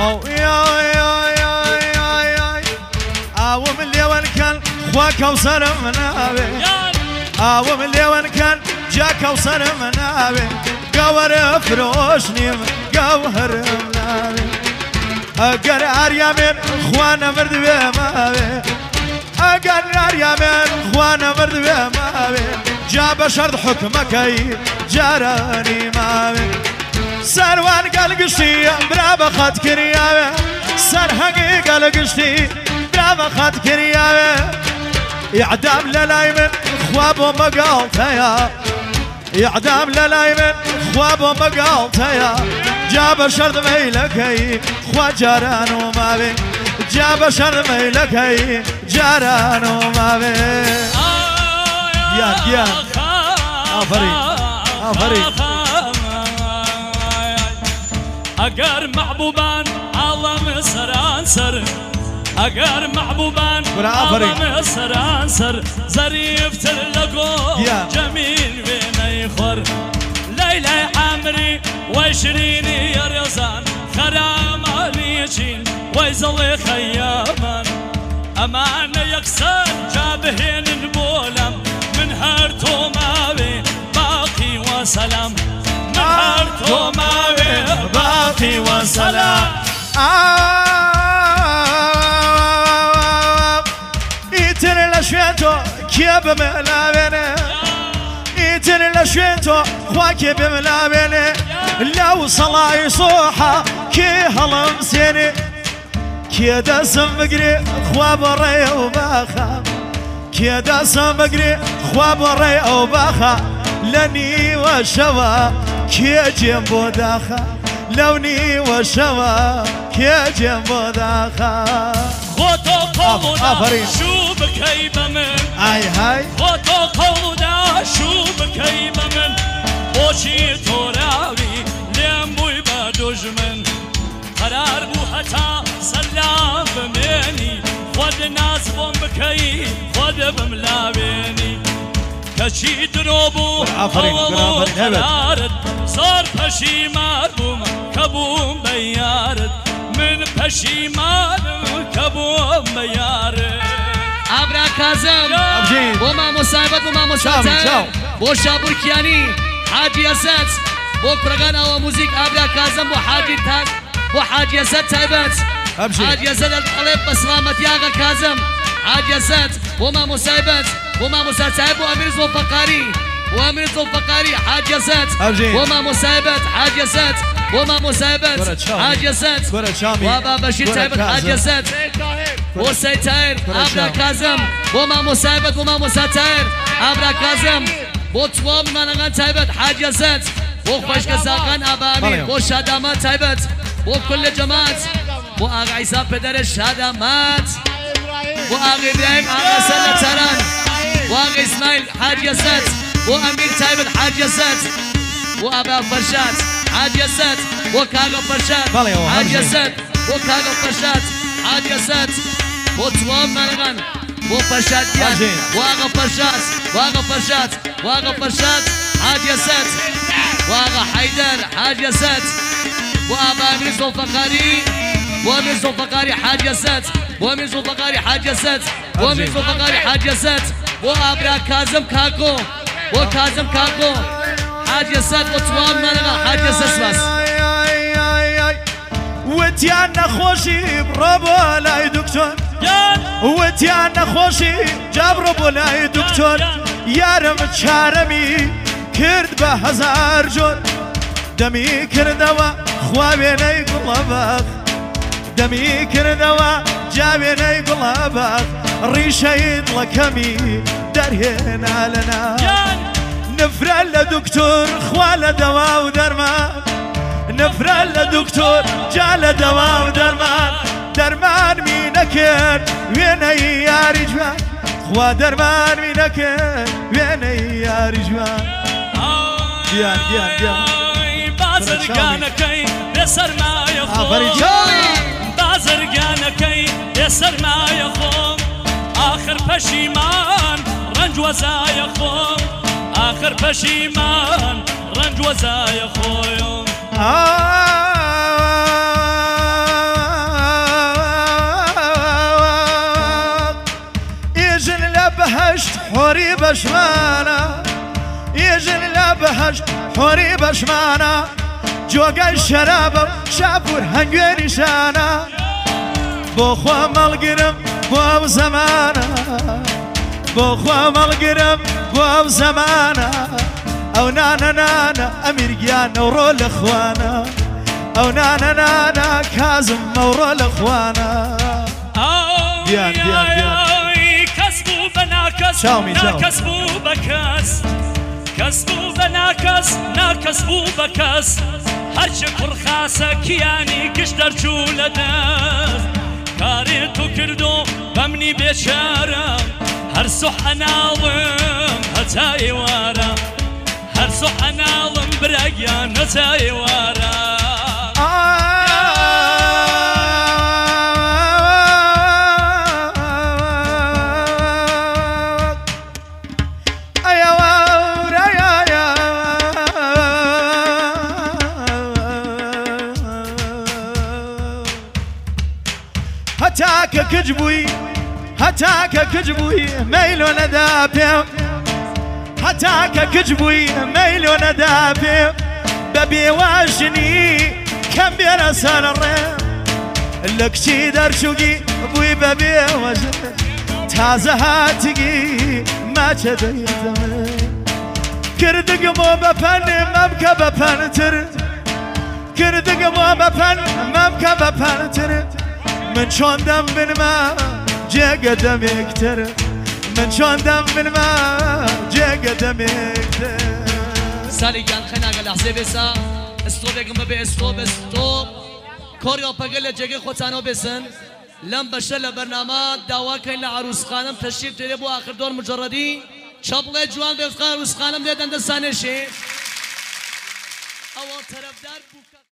من ليوان كان خواك وصر منابي او من ليوان كان جاك وصر منابي قور فروشني قوهر منابي اقر عريا من خوانا مرد بمابي اقر عريا من خوانا مرد بمابي جاب شرط حكمك جاراني مابي سروان قال قشتي برابا خد كريابي سرهقي قال قشتي برابا خد كريابي إعدام للايمن خواب ومقالتيا إعدام للايمن خواب ومقالتيا جاب شرط ميلكي خوا جاران ومابي جاب شرط ميلكي جاران ومابي يان آفرين آفرين اگر محبوبان عالم سرانسر اگر محبوبان عالم سرانسر ظریف تر لگو جمیل وینای خور لیلی عمری و شرینی رزان خرام علی چین و زل خیامان امان یکسر جابهن بولم من هر تو ماوی باقی و سلام هر تو ماوی باقی و سلام ایتن لشویتو کیا بملابنه ایتن لشویتو خواکی بملابنه لو صلاحی صوحا کی هلم سینی کی دستم بگری خواب ری و باخا کی دستم بگری خواب ری و باخا لني وشوا كي جنبو داخا لوني وشوا كي جنبو داخا خودو قولنا شو بكيبه من اي هاي خودو قولنا شو بكيبه من بوشي توراوي لمبوي بدجمن قرار بو حتى سلام بمني خود ناس بوم بكي خود بملاويني كشي دروبو أولو قرارد صار پشیمان بوم كبوم بيارد من پشیمان كبوم بيارد ابرا كازم بوما مصاحبت بوما مصاحبت بو شابور كياني حاجي اسد بو برغان او موزيك ابرا كازم بو حاجي تاك بو حاجي اسد تايبت حاجي اسد القلب بسلامت ياغا كازم حاجي اسد بوما مصاحبت وما مساعد وامير الفقاري وامير الفقاري حاج يسات وما مساعدت حاج يسات وما مساعدت حاج يسات وابا بشير تعبت حاج يسات وسيد تاير ابرا كازم وما مساعدت وما مساعد ابرا كازم بوتوام منغان تعبت حاج يسات وخفش كساقان ابا امير وشادامات تعبت وكل جماعه واغا عيسى بدر الشادامات واغا ابراهيم اغا سنه تران واغا اسماعيل حاج يسات وامير تايبت حاج يسات وابا فرشات حاج يسات وكاغا فرشات حاج يسات وكاغا فرشات حاج يسات وتوام مرغان وفرشات يان واغا فرشات واغا فرشات واغا فرشات حاج يسات واغا حيدر حاج يسات وابا امير الفقاري وامير الفقاري حاج يسات وامير الفقاري حاج يسات وامير الفقاري حاج يسات وابرا كازم كاكو وكازم كاكو حاج يسات وتوام مرغا حاج يسات بس وتيانا خوشي برابو لاي دكتور وتيانا خوشي جاب ربو لاي دكتور يارم تشارمي كرد بهزار جور دمي كردوا خوابيني قلبك دمي كردوا جابيني قلبك ريشين لكمي درهنا لنا نفرل لدكتور خوال دواء ودرمان نفرل لدكتور جال دواء ودرمان درمان مينكر ويني يا رجوان خوا درمان مينكر ويني يا رجوان ديان ديان ديان بازرگانكي يسر ما يخوم بازرگانكي يسر ما يخوم آخر پشیمان رنج وزای خوم آخر پشیمان رنج وزای خویم حوری بشمانا یجن لبهش حوری بشمانا جوگای شراب شابور هنگوی نشانا بو خوا ملگرم بو زمانا بو خوا ملگرم بو زمانا او نانا نانا امیر گیان ورو الاخوانا او نانا نانا كازم ورو الاخوانا ديان ديان ديان كسبوا بناكس ناكسبوا بكاس كسبوا بناكس ناكسبوا بكاس هرش فرخاسة كياني كشتر جولداس كاريتو كردو بمني بشارة هرسو حناظم هتاي وارا هرسو حناظم برقيان هتاي وارا هتاك كجبوي هتاك كجبوي ميلو ندابي هتاك كجبوي ميلو ندابي ببي واشني كم بيرسل الريم لك شي درشوقي بوي ببي واشني تازه هاتقي ما تدير زمن كردق مو بفن ممكة بفن ترد كردق مو بفن ممكة بفن ترد من شون دم من ما جا قدم يكتر من شون دم من ما جا قدم يكتر سالي كان خنا قال حسابسا استوب يقوم باستوب استوب كوريو بقول جاي خوتانو بسن لم بشل برنامج دعوة كين لعروس خانم تشريف تريبو آخر دور مجردي شابله جوان بفقار عروس خانم ده دند سانه شيء أول طرف دار